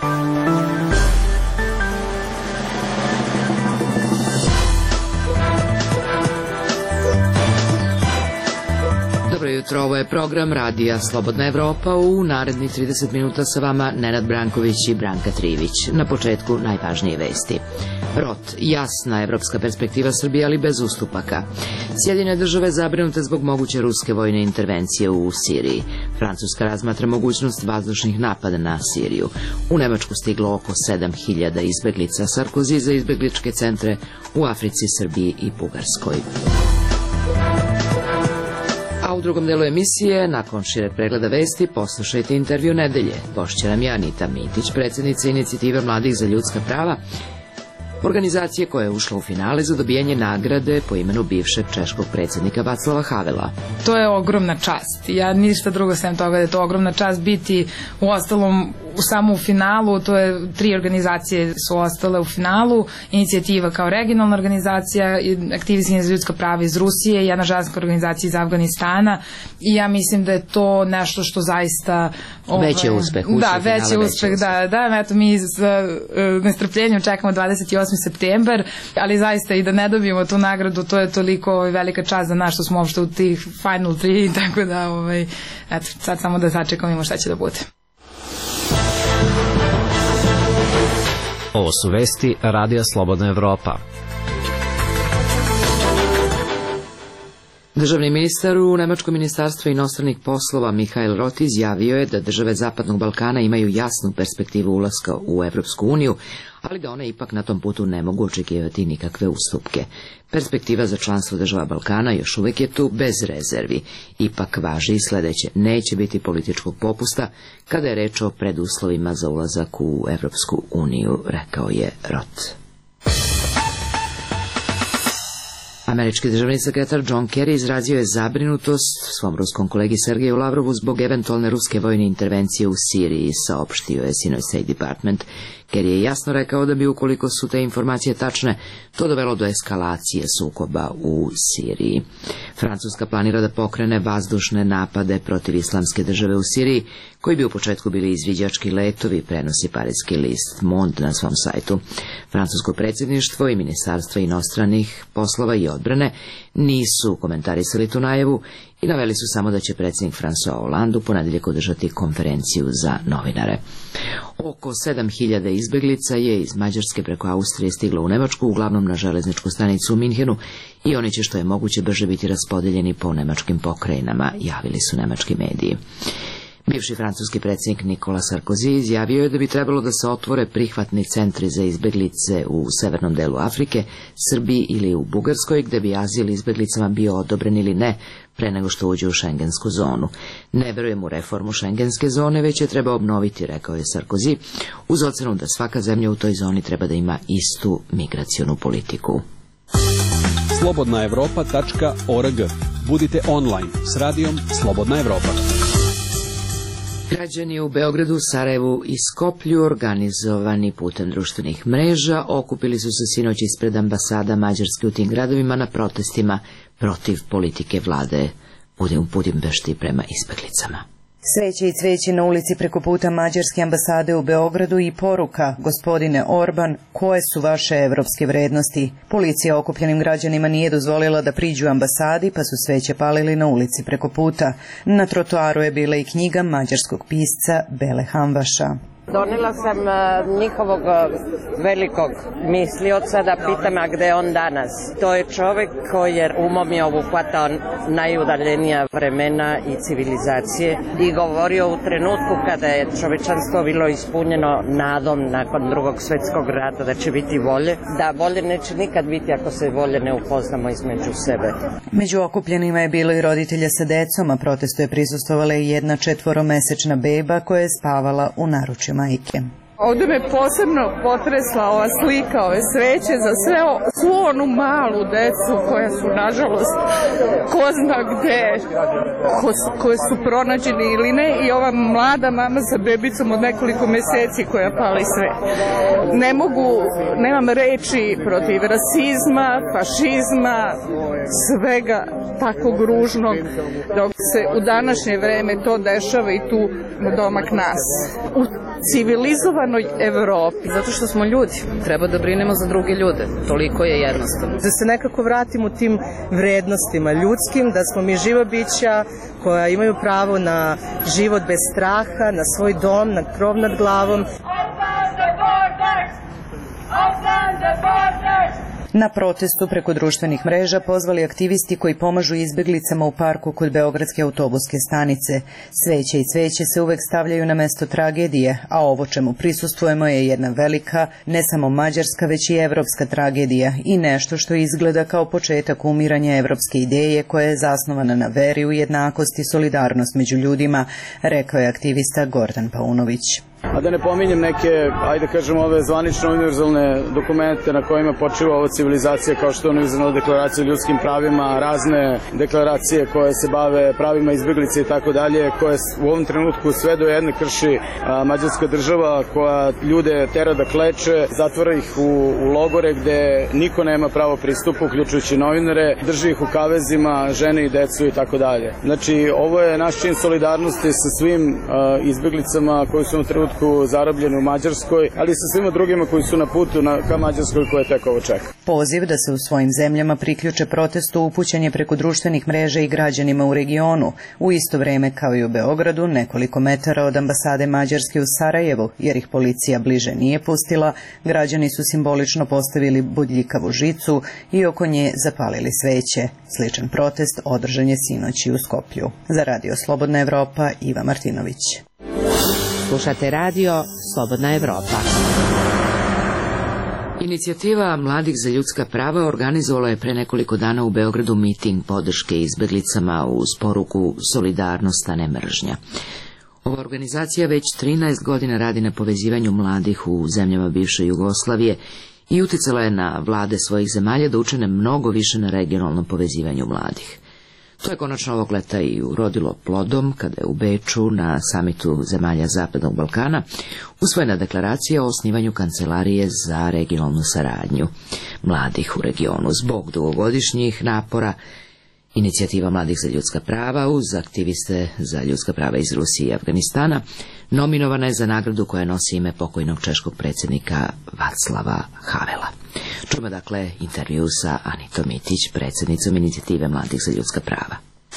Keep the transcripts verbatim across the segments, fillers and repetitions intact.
Dobro jutro, ovo je program Radija Slobodna Evropa. U narednih trideset minuta sa vama Nenad Branković i Branka Trivić. Na početku najvažnije vesti. Rot, jasna evropska perspektiva Srbije, ali bez ustupaka. Sjedinjene države zabrinute zbog moguće ruske vojne intervencije u Siriji. Francuska razmatra mogućnost vazdušnih napada na Siriju. U Nemačku stiglo oko sedam hiljada izbeglica. Sarkozy za izbegličke centre u Africi, Srbiji i Bugarskoj. A u drugom delu emisije, nakon šireg pregleda vesti, poslušajte intervju nedelje. Gošća nam je Anita Mitić, predsjednica inicijative Mladih za ljudska prava, organizacije koja je ušla u finale za dobijanje nagrade po imenu bivšeg češkog predsjednika Vaclava Havela. To je ogromna čast. Ja ništa drugo sem toga da je to ogromna čast biti u ostalom samo u finalu. To je tri organizacije su ostale u finalu. Inicijativa kao regionalna organizacija, aktivisti za ljudska prava iz Rusije, jedna ženska organizacija iz Afganistana i ja mislim da je to nešto što zaista ovaj, veći uspeh. Da, veći uspeh, da, da, eto mi s uh, nestrpljenjem čekamo dvadeset osmi septembar, ali zaista i da ne dobijemo tu nagradu, to je toliko velika čast za nas što smo uopšte u tih final tri, tako da ovaj, eto, sad samo da sačekamo šta će da bude. Ovo su vesti Radija Slobodna Evropa. Državni ministar u Nemačkom ministarstvu inostranih poslova Mihael Roth izjavio je da države Zapadnog Balkana imaju jasnu perspektivu ulaska u Evropsku uniju, ali da one ipak na tom putu ne mogu očekivati nikakve ustupke. Perspektiva za članstvo država Balkana još uvijek je tu bez rezervi. Ipak važi i sledeće, neće biti političkog popusta kada je reč o preduslovima za ulazak u Evropsku uniju, rekao je Roth. Američki državni sekretar John Kerry izrazio je zabrinutost svom ruskom kolegi Sergeju Lavrovu zbog eventualne ruske vojne intervencije u Siriji, saopštio je sinoć State Department. Kerry je jasno rekao da bi, ukoliko su te informacije tačne, to dovelo do eskalacije sukoba u Siriji. Francuska planira da pokrene vazdušne napade protiv islamske države u Siriji, koji bi u početku bili izviđački letovi, prenosi parijski list Monde na svom sajtu. Francusko predsjedništvo i ministarstva inostranih poslova i odbrane nisu komentarisali tu najavu i naveli su samo da će predsjednik François Hollande u ponedjeljak održati konferenciju za novinare. Oko sedam hiljada izbeglica je iz Mađarske preko Austrije stiglo u Nemačku, uglavnom na železničku stanicu u Minhenu, i oni će što je moguće brže biti raspodeljeni po nemačkim pokrajinama, javili su nemački mediji. Bivši francuski predsjednik Nicolas Sarkozy izjavio je da bi trebalo da se otvore prihvatni centri za izbeglice u severnom delu Afrike, Srbiji ili u Bugarskoj, gde bi azil izbeglicama bio odobren ili ne, pre nego što uđe u šengensku zonu. Ne verujem u reformu šengenske zone, već je treba obnoviti, rekao je Sarkozy, uz ocenu da svaka zemlja u toj zoni treba da ima istu migracionu politiku. slobodna evropa tačka org. Budite online s radijom Slobodna Evropa. Građani u Beogradu, Sarajevu i Skoplju, organizovani putem društvenih mreža, okupili su se sinoć ispred ambasada Mađarske u tim gradovima na protestima protiv politike vlade u Budimpešti prema izbeglicama. Sreće i cveće na ulici preko puta Mađarske ambasade u Beogradu i poruka: gospodine Orban, koje su vaše evropske vrednosti? Policija okupljenim građanima nije dozvolila da priđu ambasadi, pa su sveće palili na ulici preko puta. Na trotoaru je bila i knjiga mađarskog pisca Bele Hamvaša. Donela sam njihovog velikog mislioca da pitam, a gde je on danas. To je čovek koji je umom je obuhvatao najudaljenija vremena i civilizacije i govorio u trenutku kada je čovečanstvo bilo ispunjeno nadom nakon drugog svetskog rata da će biti volje, da volje neće nikad biti ako se volje ne upoznamo između sebe. Među okupljenima je bilo i roditelja sa decom, a protestu je prisustvovala i jedna četvoromesečna beba koja je spavala u naručju majke. Ovdje me posebno potresla ova slika, ove sveće za sve, svu onu malu decu koja su, nažalost, ko zna gde, ko, koje su pronađeni ili ne, i ova mlada mama sa bebicom od nekoliko meseci koja pali sve. Ne mogu, nemam reči protiv rasizma, fašizma, svega takvog ružnog, dok se u današnje vreme to dešava i tu na domak nas. U civilizovanoj Evropi. Zato što smo ljudi. Treba da brinemo za druge ljude. Toliko je jednostavno. Da se nekako vratimo tim vrednostima ljudskim, da smo mi živa bića koja imaju pravo na život bez straha, na svoj dom, na krov nad glavom. Na protestu preko društvenih mreža pozvali aktivisti koji pomažu izbeglicama u parku kod Beogradske autobuske stanice. Sveće i cveće se uvek stavljaju na mesto tragedije, a ovo čemu prisustvujemo je jedna velika, ne samo mađarska, već i evropska tragedija i nešto što izgleda kao početak umiranja evropske ideje koja je zasnovana na veri u jednakost i solidarnost među ljudima, rekao je aktivista Gordan Paunović. A da ne pominjem neke, ajde kažem, ove zvanično univerzalne dokumente na kojima počiva ova civilizacija, kao što je univerzalna deklaracija o ljudskim pravima, razne deklaracije koje se bave pravima izbjeglice i tako dalje, koje u ovom trenutku sve do jedne krši a, mađarska država koja ljude tera da kleče, zatvara ih u, u logore gde niko nema pravo pristupa, uključujući novinare, drži ih u kavezima, žene i decu i tako dalje. Znači, ovo je naš čin solidarnosti sa svim a, izbjeglicama koji su na trenutku zarobljeni u Mađarskoj, ali i sa svima drugima koji su na putu na, ka Mađarskoj koje tek ovo čeka. Poziv da se u svojim zemljama priključe protestu upućen je preko društvenih mreža i građanima u regionu. U isto vreme kao i u Beogradu, nekoliko metara od ambasade Mađarske u Sarajevu, jer ih policija bliže nije pustila, građani su simbolično postavili bodljikavu žicu i oko nje zapalili sveće. Sličan protest održan je sinoć i u Skoplju. Za Radio Slobodna Evropa, Iva Martinović. Slušate radio Slobodna Evropa. Inicijativa Mladih za ljudska prava organizovala je pre nekoliko dana u Beogradu miting podrške izbeglicama uz poruku solidarnost, a ne mržnja. Ova organizacija već trinaest godina radi na povezivanju mladih u zemljama bivše Jugoslavije i uticala je na vlade svojih zemalja da učine mnogo više na regionalnom povezivanju mladih. To je konačno ovog leta i urodilo plodom kada je u Beču na samitu zemalja Zapadnog Balkana usvojena deklaracija o osnivanju kancelarije za regionalnu saradnju mladih u regionu. Zbog dugogodišnjih napora Inicijativa Mladih za ljudska prava uz aktiviste za ljudska prava iz Rusije i Afganistana nominovana je za nagradu koja nosi ime pokojnog češkog predsjednika Vaclava Havela. Čujemo dakle intervju sa Anitom Mitić, predsjednicom Inicijative Mladih za ljudska prava.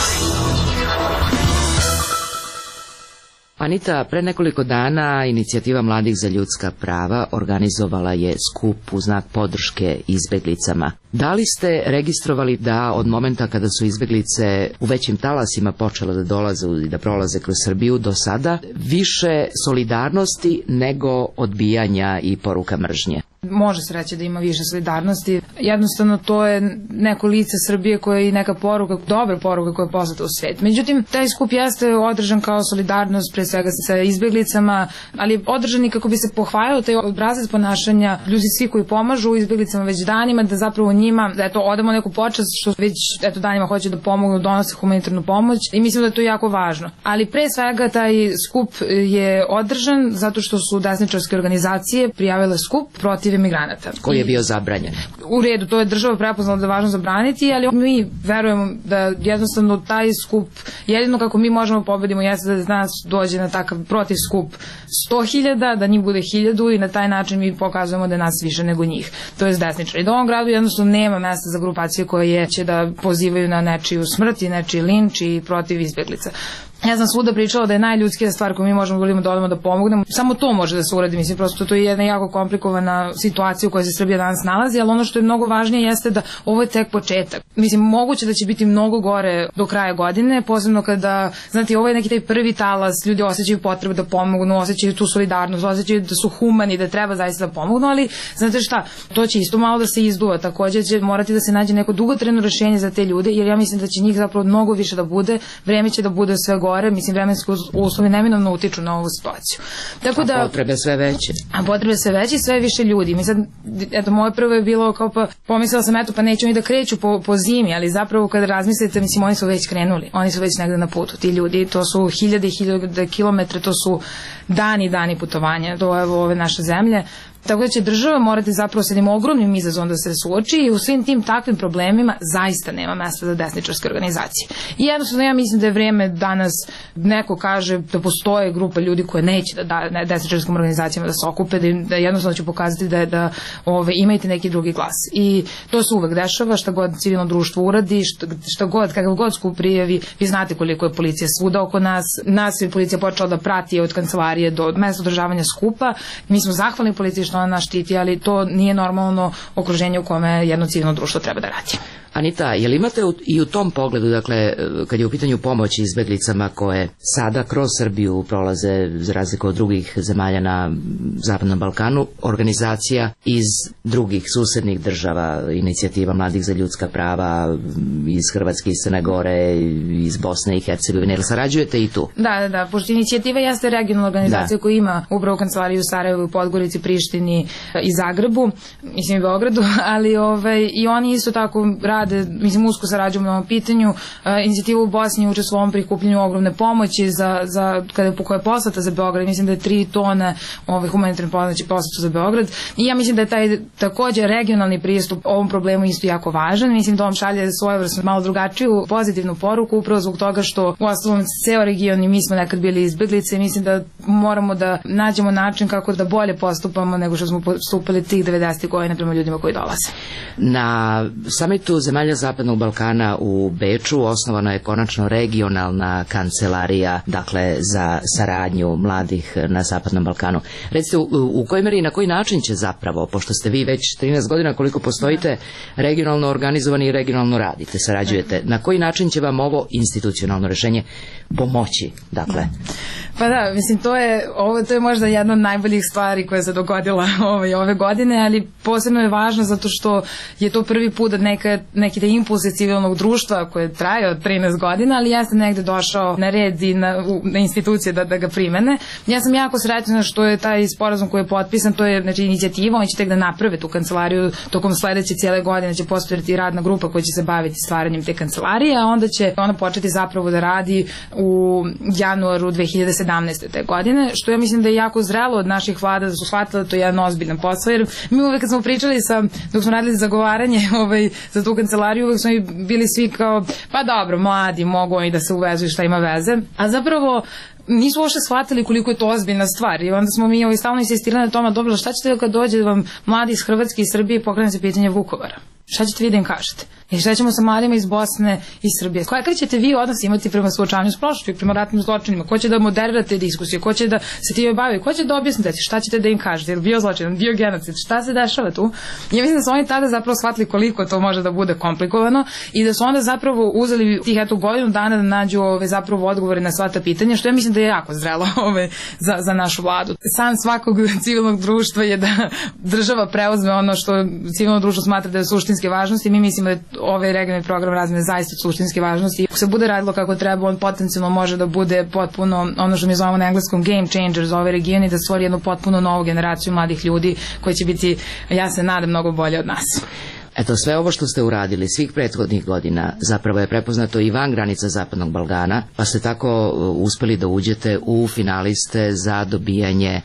Anita, pre nekoliko dana Inicijativa Mladih za ljudska prava organizovala je skup u znak podrške izbeglicama. Da li ste registrovali da od momenta kada su izbeglice u većim talasima počele da dolaze i da prolaze kroz Srbiju do sada više solidarnosti nego odbijanja i poruka mržnje? Može se reći da ima više solidarnosti. Jednostavno to je neko lice Srbije koje je i neka poruka, dobra poruka koja je poslata u svet. Međutim, taj skup jeste održan kao solidarnost pre svega sa izbeglicama, ali održan i kako bi se pohvalio taj obrazac ponašanja ljudi svi koji pomažu izbeglicama već danima, da zapravo njima, da eto, odamo neku počast što već eto, danima hoće da pomognu, donose humanitarnu pomoć i mislim da je to jako važno. Ali pre svega taj skup je održan zato što su desničarske organizacije prijavile skup protiv migranata. Koji je bio zabranjen. U redu, to je država prepoznala da je važno zabraniti, ali mi verujemo da jednostavno taj skup, jedino kako mi možemo pobedimo jeste da nas dođe na takav protiv skup sto hiljada, da njih bude hiljadu i na taj način mi pokazujemo da je nas više nego njih. To je desničar. I da u ovom gradu jednostavno nema mesta za grupacije koje će da pozivaju na nečiju smrt i nečiji linč i protiv izbjeglica. Ja sam svuda pričala da je najljudskija stvar koju mi možemo da odamo da pomognemo. Samo to može da se uradi, mislim, prosto to je jedna jako komplikovana situacija u kojoj se Srbija danas nalazi, ali ono što je mnogo važnije jeste da ovo je tek početak. Mislim, moguće da će biti mnogo gore do kraja godine, posebno kada, znate, ovo je neki taj prvi talas, ljudi osjećaju potrebu da pomognu, osjećaju tu solidarnost, osjećaju da su humani, da treba zaista da pomognu, ali znate šta, to će isto malo da se izduva, takođe će morati da se nađe neko dugotrajno rešenje za te ljude, jer ja mislim da će njih zapravo mnogo više da bude, vreme će da bude sve gore, mislim, vremenski uslovi neminovno utiču na ovu situaciju. Tako da, a potrebe sve veće. A potrebe sve veće i sve više ljudi. Mi sad, eto, moje prvo je bilo kao pa, pomislila sam, eto, pa neću ni da kreću po, po zimi, ali zapravo kada razmislite, mislim, oni su već krenuli, oni su već negde na putu, ti ljudi, to su hiljade i hiljade kilometre, to su dani i dani putovanja do evo, ove naše zemlje. Tako da će država morati zapravo sa jednim ogromnim izazovom da se suoči i u svim tim takvim problemima zaista nema mesta za desničarske organizacije. I jednostavno ja mislim da je vreme danas neko kaže da postoje grupa ljudi koje neće da da desničarskim organizacijama da se okupe, da, da jednostavno će pokazati da, da ove, imajte neki drugi glas. I to se uvek dešava, šta god civilno društvo uradi, šta, šta god, kakav god skup prijavi, vi znate koliko je policija svuda oko nas. Nas je policija počela da prati od kancelarije do mesta održavanja skupa. Mi smo zahvalni policiji što ona nas štiti, ali to nije normalno okruženje u kome jedno civilno društvo treba da radi. Anita, je li imate i u tom pogledu, dakle, kad je u pitanju pomoći izbeglicama koje sada kroz Srbiju prolaze, za razliku od drugih zemalja na Zapadnom Balkanu, organizacija iz drugih susednih država, inicijativa Mladih za ljudska prava, iz Hrvatske, iz Crne Gore, iz Bosne i Hercegovine, ili sarađujete i tu? Da, da, da, pošto inicijativa jeste regionalna organizacija da. koja ima upravo kancelariju u Sarajevu, Podgorici, Prištini i Zagrebu, mislim i Beogradu, ali ovaj, i oni isto tako rade, mislim, usko sarađujemo na ovom pitanju. E, inicijativa u Bosni učestvuje u ovom prikupljenju ogromne pomoći za, za kada je, koja je poslata za Beograd, mislim da je tri tone ove humanitarne pomoći poslata za Beograd i ja mislim da je taj takođe regionalni pristup ovom problemu isto jako važan. Mislim da on šalje svojevrsno malo drugačiju pozitivnu poruku upravo zbog toga što u ostalom ceo region i mi smo nekad bili izbeglice i mislim da moramo da nađemo način kako da bolje postupamo nego što smo postupali tih devedesetih godina prema ljudima koji dolaze. Na samitu zemalja Zapadnog Balkana u Beču osnovana je konačno regionalna kancelarija, dakle, za saradnju mladih na Zapadnom Balkanu. Recite, u, u kojoj meri i na koji način će zapravo, pošto ste vi već trinaest godina koliko postojite, regionalno organizovani i regionalno radite, sarađujete, na koji način će vam ovo institucionalno rešenje pomoći, dakle? Pa da, mislim, to je, ovo, to je možda jedna od najboljih stvari koja se dogodila ove, ove godine, ali posebno je važno zato što je to prvi put da neka, neki te impulse civilnog društva koje traje od trinaest godina, ali jeste negde došao na red i na, na institucije da, da ga primene. Ja sam jako srećna što je taj sporazum koji je potpisan, to je, znači, inicijativa, oni će tek da naprave tu kancelariju tokom sledeće cijele godine, će postojati radna grupa koja će se baviti stvaranjem te kancelarije, a onda će ona početi zapravo da radi u januaru dve hiljade sedamnaeste. te godine, što ja mislim da je jako zrelo od naših vlada da su shvatili da to je jedan ozbiljan posao, jer mi uvek kad smo pričali sa, dok smo radili zagovaranje ovaj, za tu kancelariju, uvek smo bili svi kao, pa dobro, mladi mogu i da se uvezu i šta ima veze, a zapravo nisu uopšte shvatili koliko je to ozbiljna stvar i onda smo mi ovaj, stalno insistirali na tome, dobro, šta ćete kad dođe vam mladi iz Hrvatske i Srbije i pokrene se pitanje Vukovara? Šta ćete vi da im kažete? I šta ćemo sa mladima iz Bosne i Srbije? Kakav ćete vi odnos imati prema suočavanju s prošlošću i prema ratnim zločinima? Ko će da moderirate diskusije? Ko će da se time bavi? Ko će da objasnite? Šta ćete da im kažete? Je li bio zločin? Bio genocid? Šta se dešava tu? Ja mislim da su oni tada zapravo shvatili koliko to može da bude komplikovano i da su onda zapravo uzeli tih eto godinu dana da nađu ove, zapravo odgovore na sva ta pitanja, što ja mislim da je jako zrelo ove, za, za našu vladu. San svakog civilnog društva je da država preuzme ono što civilno društvo smatra da je suštinske važnosti. Mi mislimo da je ovaj regionalni program razmene zaista suštinske važnosti. Ako se bude radilo kako treba, on potencijalno može da bude potpuno ono što mi zovemo na engleskom game changer za ovaj region i da stvori jednu potpuno novu generaciju mladih ljudi koji će biti, ja se nadam, mnogo bolje od nas. Eto, sve ovo što ste uradili svih prethodnih godina zapravo je prepoznato i van granica Zapadnog Balkana, pa ste tako uspeli da uđete u finaliste za dobijanje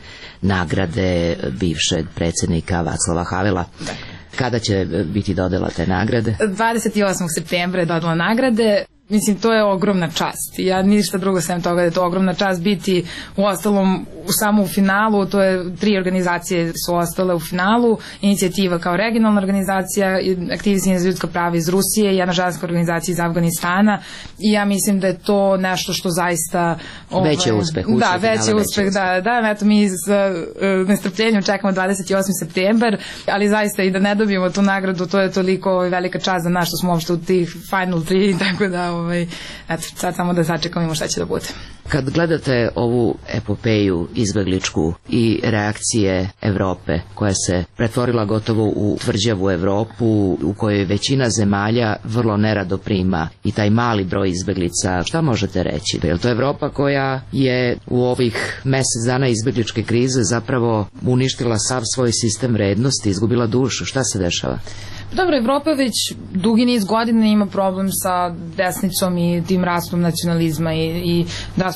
nagrade bivšeg predsjednika Vaclava Havela. Da. Kada će biti dodela te nagrade? dvadeset osmog septembra je dodela nagrade. Mislim, to je ogromna čast. Ja ništa drugo sem toga da je to ogromna čast biti u ostalom samo u finalu. To je tri organizacije su ostale u finalu. Inicijativa kao regionalna organizacija, aktivisti za ljudska prava iz Rusije, jedna ženska organizacija iz Afganistana i ja mislim da je to nešto što zaista Ove, već je uspeh. Da, već je uspeh, da, da, eto mi s uh, nestrpljenjem čekamo dvadeset osmi septembar, ali zaista i da ne dobijemo tu nagradu, to je toliko velika čast za nas što smo uopšte u tih final tri, tako da ovaj, eto, sad samo da sačekamo šta će da bude. Kad gledate ovu epopeju izbegličku i reakcije Evrope koja se pretvorila gotovo u tvrđavu Evropu u kojoj većina zemalja vrlo nerado prima i taj mali broj izbeglica, šta možete reći? Je li to Evropa koja je u ovih mesec dana izbegličke krize zapravo uništila sav svoj sistem vrednosti, izgubila dušu? Šta se dešava? Dobro, Evropa već dugi niz godina ima problem sa desnicom i tim rastom nacionalizma i, i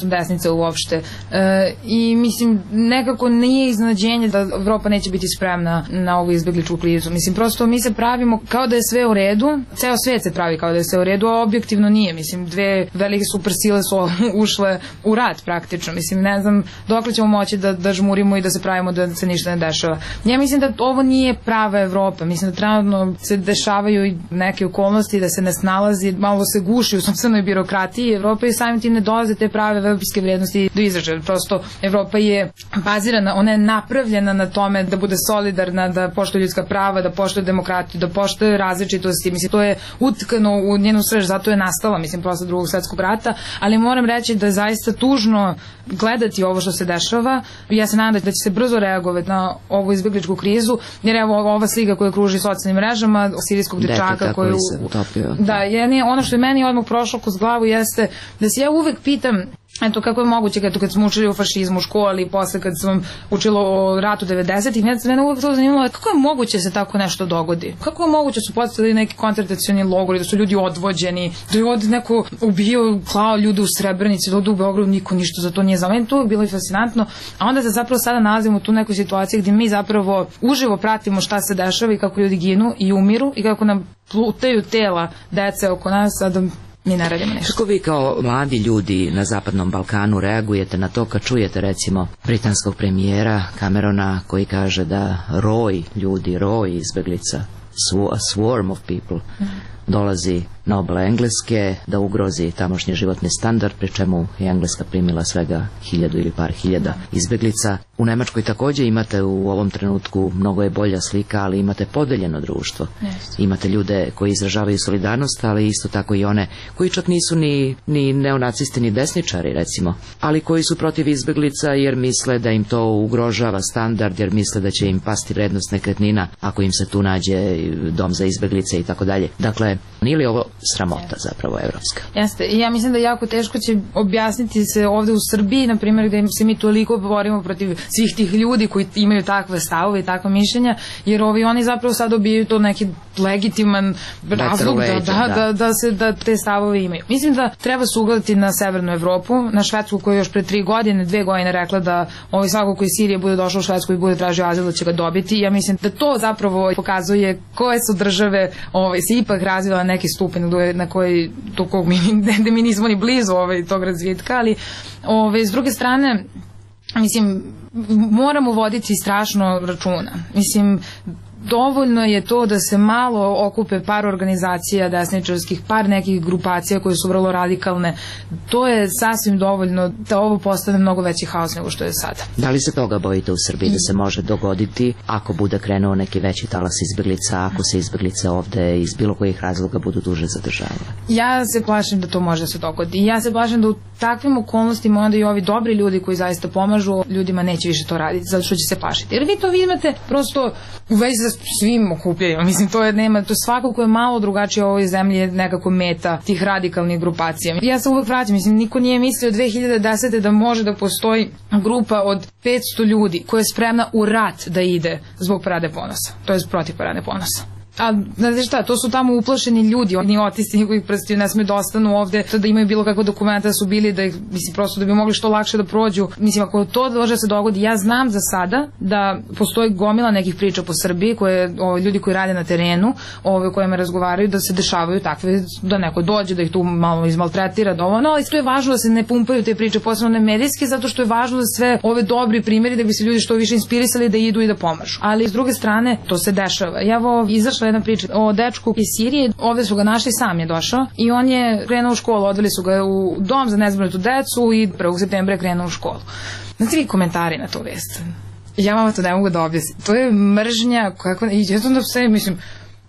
odnosno desnice uopšte. E, I mislim, nekako nije iznenađenje da Evropa neće biti spremna na ovu izbegličku krizu. Mislim, prosto mi se pravimo kao da je sve u redu, ceo svet se pravi kao da je sve u redu, a objektivno nije. Mislim, dve velike supersile su ušle u rat praktično. Mislim, ne znam dokle ćemo moći da, da žmurimo i da se pravimo da se ništa ne dešava. Ja mislim da ovo nije prava Evropa. Mislim da trenutno se dešavaju i neke okolnosti da se ne snalazi, malo se guši u sopstvenoj birokratiji Evropa i samim tim ne dolaze te prave evropske vrednosti do izražaja. Prosto Evropa je bazirana, ona je napravljena na tome da bude solidarna, da poštuje ljudska prava, da poštuje demokratiju, da poštuje različitosti. Mislim, to je utkano u njenu srž, zato je nastala, mislim, posle drugog svetskog rata, ali moram reći da je zaista tužno gledati ovo što se dešava. Ja se nadam da će se brzo reagovati na ovu izbegličku krizu, jer evo ova slika koja kruži socijalnim mrežama sirijskog dečaka koji se utopio. Da, je, ono što je meni odmah prošlo kroz glavu jeste da se ja uvek pitam, eto, kako je moguće kad, kad smo učili o fašizmu u školi i posle kad sam učila o ratu devedesetih, mene uvek to zanimalo, kako je moguće se tako nešto dogodi? Kako je moguće su postavili neki koncentracioni logori, da su ljudi odvođeni, da je ovdje neko ubio, klao ljude u Srebrenici, da ovdje u Beogradu niko ništa za to nije znao. Meni to je bilo i fascinantno, a onda se zapravo sada nalazimo u tu nekoj situaciji gdje mi zapravo uživo pratimo šta se dešava i kako ljudi ginu i umiru i kako nam plutaju tela dece oko nas, a da mi ne radimo nešto. Kako vi kao mladi ljudi na Zapadnom Balkanu reagujete na to kad čujete recimo britanskog premijera Camerona koji kaže da roj ljudi, roj izbeglica, a swarm of people, dolazi na obale Engleske da ugrozi tamošnji životni standard, pri čemu je Engleska primila svega hiljadu ili par hiljada izbeglica. U Nemačkoj također imate u ovom trenutku, mnogo je bolja slika, ali imate podeljeno društvo. Yes. Imate ljude koji izražavaju solidarnost, ali isto tako i one koji čak nisu ni, ni neonacisti ni desničari recimo, ali koji su protiv izbeglica jer misle da im to ugrožava standard, jer misle da će im pasti vrednost nekretnina ako im se tu nađe dom za izbeglice i tako dalje. Dakle, nije li ovo sramota zapravo evropska? Jeste, i ja mislim da jako teško će objasniti se ovde u Srbiji, na primjer, gde se mi toliko borimo protiv svih tih ljudi koji imaju takve stavove i takve mišljenja, jer ovi oni zapravo sad dobijaju to neki legitiman razlog da, da, da, da, se, da te stavove imaju. Mislim da treba se ugledati na Severnu Evropu, na Švedsku koja je još pre tri godine, dve godine rekla da ovaj svako koji iz Sirije bude došao u Švedsku i bude tražio azil da će ga dobiti. Ja mislim da to zapravo pokazuje koje su države ovaj, se ipak razvila neki stupen na koji to kog mi, da mi nismo ni blizu ovaj, tog razvijetka, ali ovaj, s druge strane mislim, moramo voditi strašno računa. Mislim, dovoljno je to da se malo okupe par organizacija desničarskih, par nekih grupacija koje su vrlo radikalne. To je sasvim dovoljno da ovo postane mnogo veći haos nego što je sada. Da li se toga bojite u Srbiji da se može dogoditi ako bude krenuo neki veći talas izbeglica, ako se izbeglice ovde iz bilo kojih razloga budu duže zadržavale? Ja se plašim da to može da se dogodi. Ja se plašim da u takvim okolnostima onda i ovi dobri ljudi koji zaista pomažu ljudima neće više to raditi, zato što će se plašiti. Jer vi to imate prosto u vezi sa svim okupljajima. Mislim, to je, nema, to je svako ko je malo drugačije u ovoj zemlji je nekako meta tih radikalnih grupacija. Ja se uvek vraćam, mislim, niko nije mislio dve hiljade desete da može da postoji grupa od petsto ljudi koja je spremna u rat da ide zbog Parade ponosa. To je protiv Parade ponosa. A znate šta, to su tamo uplašeni ljudi, oni otisci njihovih prstiju ne smiju da ostanu ovde, da imaju bilo kakve dokumenta da su bili, da ih, mislim, prosto da bi mogli što lakše da prođu. Mislim, ako to može da se dogodi, ja znam za sada da postoji gomila nekih priča po Srbiji, koje, o, ljudi koji rade na terenu, ove kojima razgovaraju, da se dešavaju takve, da neko dođe, da ih tu malo izmaltretira, da ovo, no, ali to je važno da se ne pumpaju te priče, posebno ne medijski, zato što je važno da sve ove dobri primjeri, da bi se ljudi što više inspirisali da idu i da pomažu. Ali s druge strane, to se dešava. Ja ovo izašla jedna priča o dečku iz Sirije, ovde su ga našli, sam je došao i on je krenuo u školu, odveli su ga u dom za nezbrinutu decu i prvog septembra je krenuo u školu. Znate vi komentari na to vest? Ja vam to ne mogu da objasnim. To je mržnja, kako, i ja sam da sve, mislim,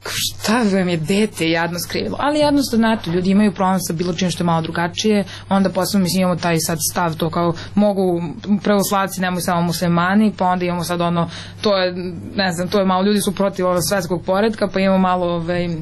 šta vam je dete jadno skrivilo, ali jednostavno, eto, ljudi imaju problem sa bilo čim što je malo drugačije, onda posebno, mislim, imamo taj sad stav, to kao, mogu pravoslavci, nemoj samo muslimani, pa onda imamo sad ono, to je, ne znam, to je malo, ljudi su protiv ovog svetskog poretka, pa imamo malo, ovaj,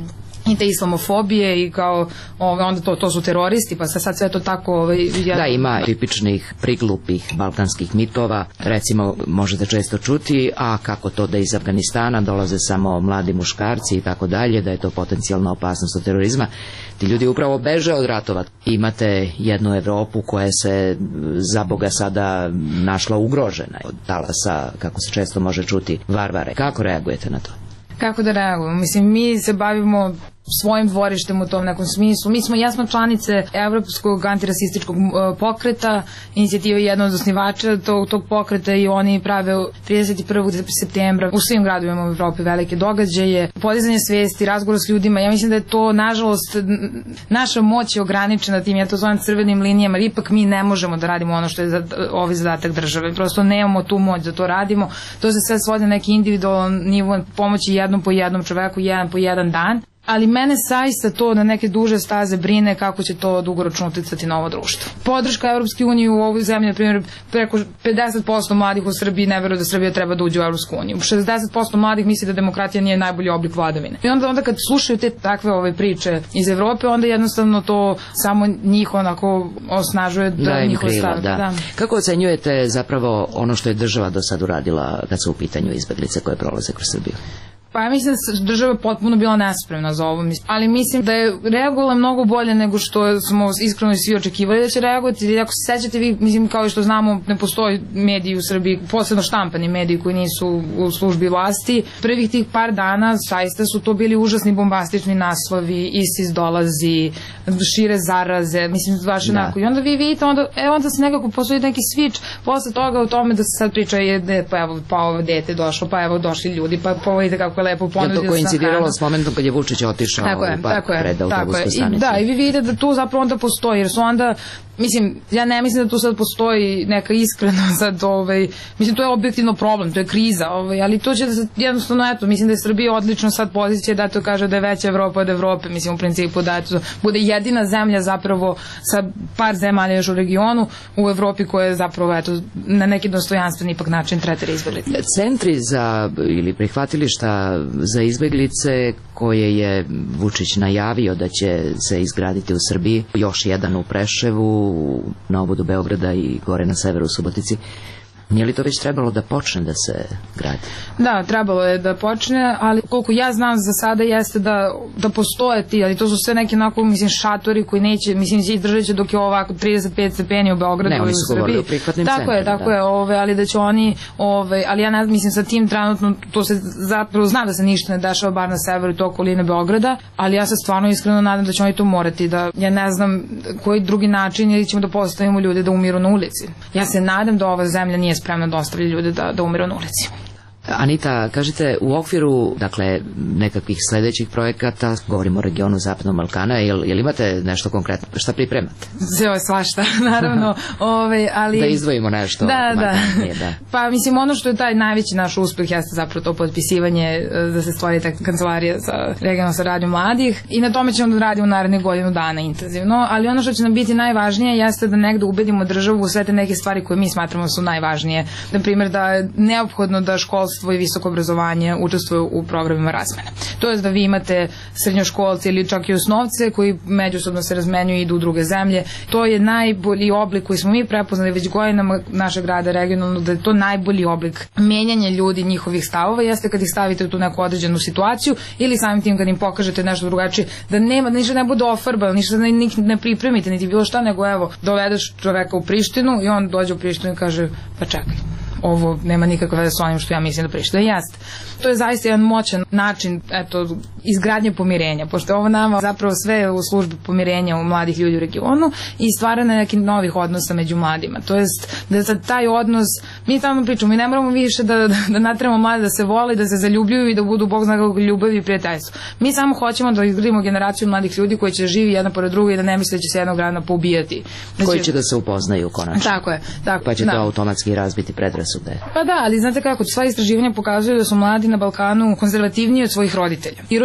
i te islamofobije i kao ove, onda to, to su teroristi, pa sad sve to tako ovaj, jedan... Da, ima tipičnih priglupih balkanskih mitova, recimo možete često čuti, a kako to da iz Afganistana dolaze samo mladi muškarci i tako dalje, da je to potencijalna opasnost od terorizma. Ti ljudi upravo beže od ratova. Imate jednu Evropu koja se za Boga sada našla ugrožena od talasa, kako se često može čuti, varvare. Kako reagujete na to? Kako da reagujemo? Mislim, mi se bavimo svojim dvorištem u tom nekom smislu. Mi smo jasno članice Evropskog antirasističkog pokreta, inicijativa je jedna od osnivača tog, tog pokreta i oni prave trideset prvog septembra u svim gradovima u Evropi velike događaje, podizanje svesti, razgovor s ljudima. Ja mislim da je to, nažalost, naša moć je ograničena tim, ja to zovem crvenim linijama, ali ipak mi ne možemo da radimo ono što je ovaj zadatak države. Prosto nemamo tu moć da to radimo. To se sve svodi na neki individualan nivo pomoći jednom po jednom čoveku, jedan po jedan dan. Ali mene zaista to na neke duže staze brine kako će to dugoročno uticati na ovo društvo. Podrška Evropske unije u ovoj zemlji, na primjer, preko pedeset posto mladih u Srbiji ne veruje da Srbija treba da uđe u Evropsku uniju. šezdeset posto mladih misli da demokratija nije najbolji oblik vladavine. I onda, onda kad slušaju te takve ove priče iz Evrope, onda jednostavno to samo njih onako osnažuje da, da njihov stav. Da. Da. Kako ocenjujete zapravo ono što je država do sad uradila kad su u pitanju izbeglice koje prolaze kroz Srbiju? Pa ja mislim da država je potpuno bila nespremna za ovo, ali mislim da je reagovala mnogo bolje nego što smo iskreno svi očekivali da će reagovati. Jer ako se sećate vi, mislim kao što znamo, ne postoji mediji u Srbiji, posebno štampani mediji koji nisu u službi vlasti. Prvih tih par dana zaista su to bili užasni bombastični naslovi, ISIS dolazi, šire zaraze, mislim baš onako. I onda vi vidite, onda, e, onda se nekako postoji neki switch posle toga o tome da se sad priča je, pa evo, pa ovo dete došlo, pa evo došli ljudi, pa povedite kako je lepo ponudio. Je to koincidiralo s momentom kad je Vučić otišao u park pred autobusku stanicu. Da, i vi vidite da tu zapravo onda postoji, jer su onda, mislim, ja ne mislim da tu sad postoji neka iskrena sad, ovaj, mislim, to je objektivno problem, to je kriza, ovaj, ali to će da se jednostavno, eto, mislim da je Srbija odlično sad pozicija da to kaže da je veća Evropa od Evrope, mislim, u principu da eto, bude jedina zemlja zapravo sa par zemalja još u regionu u Evropi koja je zapravo, eto, na neki dostojanstven ipak način tretira izbeglice. Centri za, ili prihvatilišta za izbeglice koje je Vučić najavio da će se izgraditi u Srbiji, još jedan u Preševu, na obodu Beograda i gore na severu u Subotici. Nije li to već trebalo da počne da se gradi? Da, trebalo je da počne, ali koliko ja znam za sada jeste da, da postoje ti, ali to su sve neki onako, mislim, šatori koji neće, mislim, izdržat će dok je ovako trideset pet stepeni u Beogradu. Ne, oni su govorili o prihvatnim tako centrima. Je, tako da. je, ove, ali da će oni, ove, ali ja ne mislim sa tim trenutno, to se zapravo zna da se ništa ne dešava bar na severu i to okoline Beograda, ali ja se stvarno iskreno nadam da će oni to morati, da ja ne znam koji drugi način ili ćemo da postavimo ljude da umiru na ulici. Ja se nadam da ova zemlja nije spremna da ostavlja ljude da, da umiru na ulici. Anita, kažete, u okviru, dakle, nekakvih sledećih projekata, govorimo o regionu Zapadnog Balkana, jel, jel imate nešto konkretno? Šta pripremate? Sve je svašta, naravno. ove, ali... Da izdvojimo nešto. Da, da. da. Pa, mislim, ono što je taj najveći naš uspeh jeste zapravo to potpisivanje da se stvori ta kancelarija za regionalnu saradnju mladih i na tome ćemo da radimo u narednih godinu dana intenzivno, ali ono što će nam biti najvažnije jeste da negde ubedimo državu u sve te neke stvari koje mi smatramo su najvažnije. Na primjer, da je neophodno da školstvo i visoko obrazovanje učestvuju u programima razmene. To je da vi imate srednjoškolce ili čak i osnovce koji međusobno se razmenjuju i idu u druge zemlje. To je najbolji oblik koji smo mi prepoznali već godinama našeg rada regionalno, da je to najbolji oblik menjanja ljudi, njihovih stavova, jeste kad ih stavite u tu neku određenu situaciju ili samim tim kad im pokažete nešto drugačije, da nema, ništa ne bude ofarbano, ništa ne, ne pripremite, niti bilo šta, nego evo, dovedeš čoveka u Prištinu i on dođe u Prištinu i kaže, pa čekaj, ovo nema nikakve veze s onim što ja mislim da Priština jeste. To je zaista jedan moćan način, eto, izgradnje pomirenja, pošto je ovo nama zapravo sve u službi pomirenja u mladih ljudi u regionu i stvaranje nekih novih odnosa među mladima. To jest da za taj odnos, mi tamo pričamo, mi ne moramo više da, da, da natremo mlade da se vole, da se zaljubljuju i da budu Bog zna kako ljubavi i prijateljstvo. Mi samo hoćemo da izgradimo generaciju mladih ljudi koji će živi jedna pored druga i da ne misle da će se jednog dana poubijati. Znači, koji će da se upoznaju konačno. Tako je. Tako, pa će da. to automatski razbiti predrasude. Pa da, ali znate kako, sva istraživanja pokazuju da su mladi na Balkanu konzervativniji od svojih roditelja. Ironija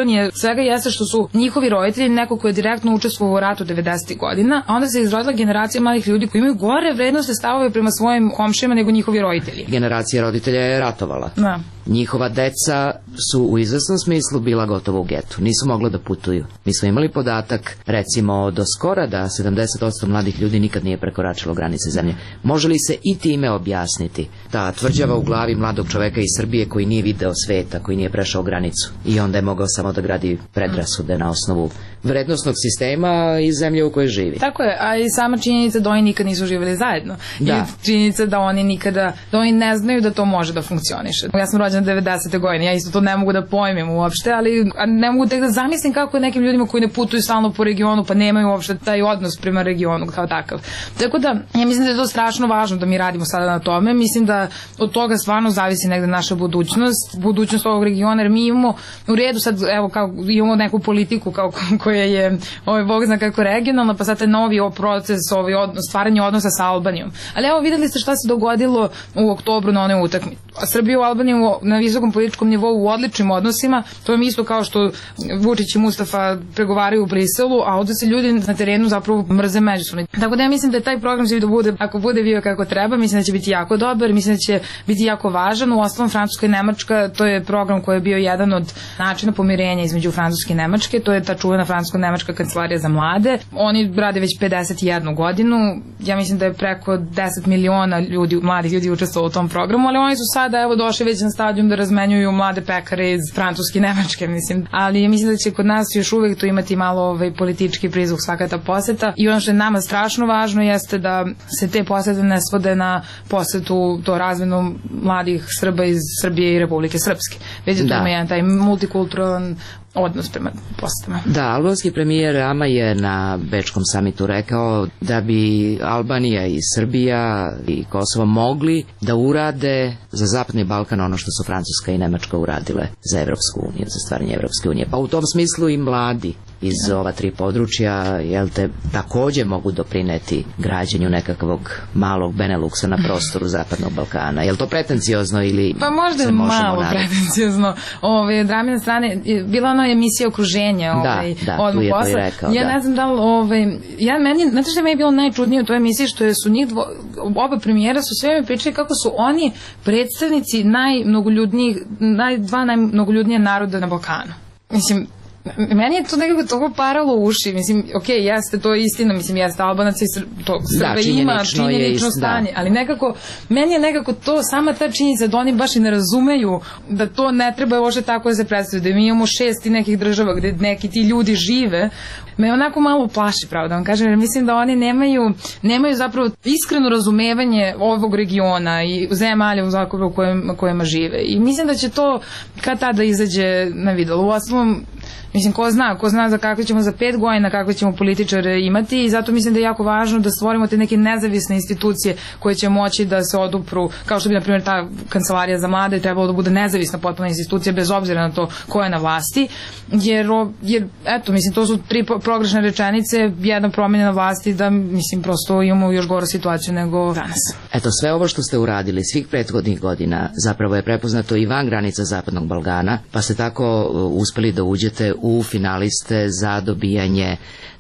ironija svega jeste što su njihovi roditelji neko ko je direktno učestvovao u ratu devedesetih godina, a onda se izrodila generacija mladih ljudi koji imaju gore vrednostne stavove prema svojim komšijama nego njihovi roditelji. Generacija roditelja je ratovala. Da. Njihova deca su u izvesnom smislu bila gotovo u getu, nisu mogla da putuju. Mi smo imali podatak, recimo do skora, da sedamdeset posto mladih ljudi nikad nije prekoračilo granice zemlje. Može li se i time objasniti ta tvrđava u glavi mladog čoveka iz Srbije koji nije video sveta, koji nije prešao granicu i onda je mogao samo da gradi predrasude na osnovu vrednostnog sistema iz zemlje u kojoj živi? Tako je, a i sama činjenica da oni nikad nisu živjeli zajedno. Da. I činjenica da oni nikada, da oni ne znaju da to može da funkcioniše. Ja sam rođena devedesete godine, ja isto to ne mogu da pojmim uopšte, ali ne mogu tek da zamislim kako je nekim ljudima koji ne putuju stalno po regionu pa nemaju uopšte taj odnos prema regionu kao takav. Tako da, ja mislim da je to strašno važno da mi radimo sada na tome. Mislim da od toga stvarno zavisi negde naša budućnost, budućnost ovog regiona, jer mi imamo u redu sad, evo, kao, imamo neku politiku kao, koja je, ovaj, Bog zna kako regionalna, pa sad taj novi proces, ovaj, odnos, stvaranje odnosa sa Albanijom. Ali evo, videli ste šta se dogodilo u oktobru na onoj utakmici. Srbija u Albaniji na visokom političkom nivou u odličnim odnosima, to je isto kao što Vučić i Mustafa pregovaraju u Briselu, a ovde se ljudi na terenu zapravo mrze međusobno. Tako da ja mislim da je taj program će da bude, ako bude bio kako treba, mislim da će biti jako dobar, mislim da će biti jako važan. U ostalom, Francuska i Nemačka, to je program koji je bio jedan od načina pomirenja između Francuske i Nemačke, to je ta čuvena francusko-nemačka kancelarija za mlade. Oni rade već pedeset jednu godinu, ja mislim da je preko deset miliona ljudi, mladih ljudi učestvovalo u tom programu, ali oni su sada evo došli već na stadijum da razmenjuju mlade pekare iz Francuske i Nemačke, mislim. Ali mislim da će kod nas još uvek tu imati malo ovaj politički prizvuk svaka ta poseta i ono što je nama strašno važno jeste da se te posete ne svode na posetu to razmenu mladih Srba iz Srbije i Republike Srpske. Već da tu ima jedan taj multikulturalan odnos prema posetama. Da, albanski premijer Rama je na Bečkom samitu rekao da bi Albanija i Srbija i Kosovo mogli da urade za Zapadni Balkan ono što su Francuska i Nemačka uradile za Evropsku uniju, za stvaranje Evropske unije. Pa u tom smislu i mladi iz ova tri područja, jel te, takođe mogu doprineti građenju nekakvog malog Beneluksa na prostoru Zapadnog Balkana. Je li to pretenciozno ili pa možda se možemo malo nadati? Pretenciozno. Ove, Dramine strane, bila ona emisija Okruženje. Ovaj, da, da, tu je to i rekao. Ja da. ne znam da li, ovaj, ja meni, znate što je meni bilo najčudnije u toj emisiji, što je su njih dvo, oba premijera su sve mi pričali kako su oni predstavnici najmnogoljudnijih, naj, dva najmnogoljudnije naroda na Balkanu. Mislim, meni je to nekako toliko paralo u uši, mislim, ok, jeste, to je istina, mislim, jeste Albanac i to Srbe ima činjenično stanje, ali nekako, meni je nekako to, sama ta činjenica da oni baš i ne razumeju da to ne treba uopšte tako da se predstavlja, da mi imamo šest i nekih država gde neki ti ljudi žive, me onako malo plaši, pravo da vam kažem, jer mislim da oni nemaju, nemaju zapravo iskreno razumevanje ovog regiona i zemalja u zakobu u kojima, kojima žive. I mislim da će to kad tada izađe na videlo. U osnovom, mislim, ko zna, ko zna za kakve ćemo za pet godina, kakve ćemo političare imati i zato mislim da je jako važno da stvorimo te neke nezavisne institucije koje će moći da se odupru, kao što bi, na primjer, ta kancelarija za mlade trebalo da bude nezavisna potpuno institucija bez obzira na to ko je na vlasti, jer, jer eto, mislim, to su tri progrešne rečenice, jedna promjena na vlasti da, mislim, prosto imamo još goru situaciju nego danas. Eto, sve ovo što ste uradili svih prethodnih godina zapravo je prepoznato i van granica Zapadnog Balkana, pa ste tako uspeli da uđete u finaliste za dobijanje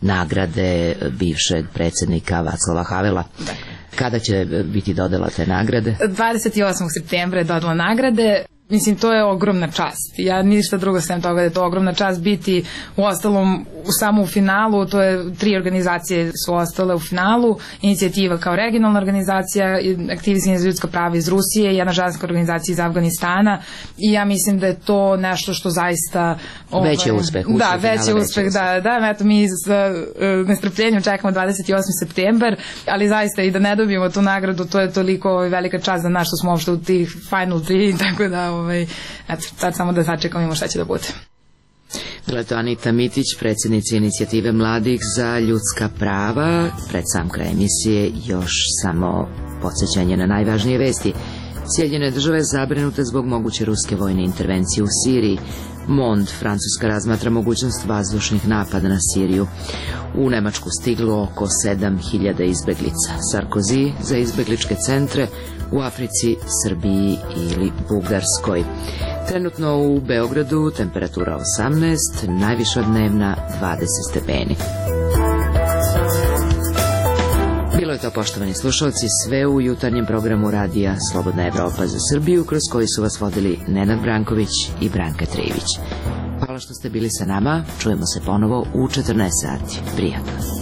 nagrade bivšeg predsjednika Vaclava Havela. Kada će biti dodela te nagrade? dvadeset osmog septembra je dodela nagrade. Mislim, to je ogromna čast. Ja ništa drugo sem toga da je to ogromna čast biti u ostalom samo u finalu. To je tri organizacije su ostale u finalu. Inicijativa kao regionalna organizacija, aktivistima za ljudska prava iz Rusije, jedna ženska organizacija iz Afganistana i ja mislim da je to nešto što zaista ovaj, veći uspeh. Da, veći uspeh, da, da, eto mi s uh, nestrpljenjem čekamo dvadeset osmi septembar, ali zaista i da ne dobijemo tu nagradu, to je toliko velika čast za nas što smo uopšte u tih final tri, tako da Ovaj, eto, sad samo da sačekamo šta će da bude. Bila je to Anita Mitić, predsjednica inicijative mladih za ljudska prava. Pred sam kraj emisije još samo podsjećanje na najvažnije vesti. Sjedinjene države zabrinute zbog moguće ruske vojne intervencije u Siriji. Mond, Francuska razmatra mogućnost vazdušnih napada na Siriju. U Nemačku stiglo oko sedam hiljada izbeglica. Sarkozy za izbegličke centre u Africi, Srbiji ili Bugarskoj. Trenutno u Beogradu temperatura osamnaest, najviša dnevna dvadeset stepeni. Bilo je to, poštovani slušalci, sve u jutarnjem programu radija Slobodna Evropa za Srbiju, kroz koji su vas vodili Nenad Branković i Branka Trijević. Hvala što ste bili sa nama, čujemo se ponovo u četrnaest sati. Prijatno.